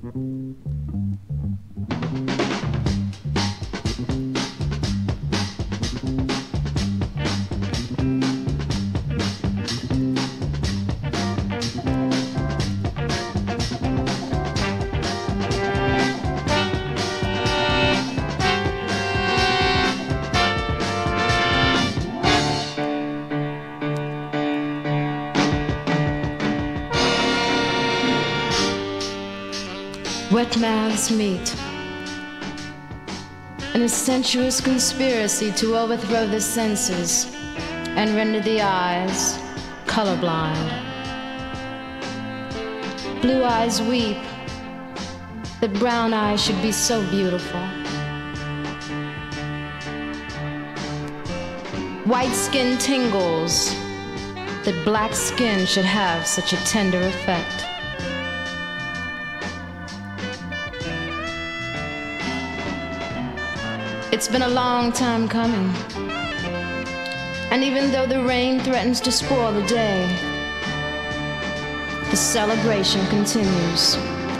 Wet mouths meet in a sensuous conspiracy to overthrow the senses and render the eyes colorblind. Blue eyes weep that brown eyes should be so beautiful. White skin tingles that black skin should have such a tender effect. It's been a long time coming, and even though the rain threatens to spoil the day, the celebration continues.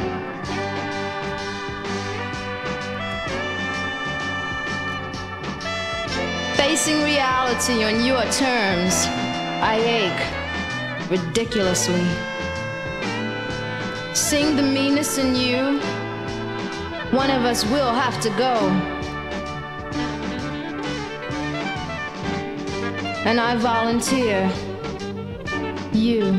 Facing reality on your terms, I ache ridiculously. Seeing the meanness in you, one of us will have to go. And I volunteer you.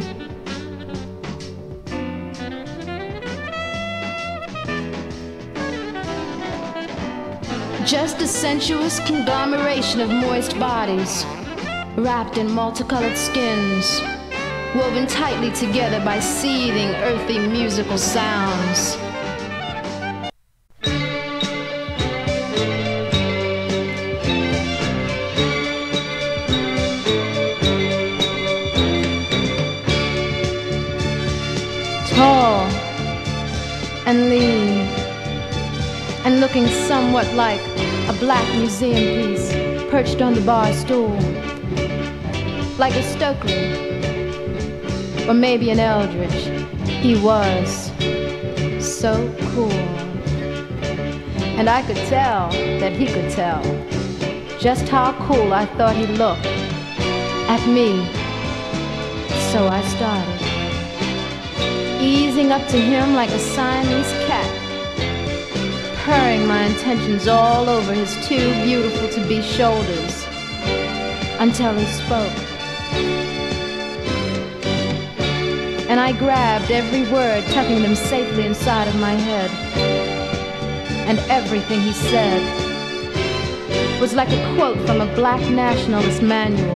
Just a sensuous conglomeration of moist bodies, wrapped in multicolored skins, woven tightly together by seething, earthy musical sounds. Tall and lean, and looking somewhat like a black museum piece perched on the bar stool, like a Stokely, or maybe an Eldridge. He was so cool, and I could tell that he could tell just how cool I thought he looked at me. So I started easing up to him like a Siamese cat, purring my intentions all over his too beautiful to be shoulders, until he spoke. And I grabbed every word, tucking them safely inside of my head. And everything he said was like a quote from a black nationalist manual.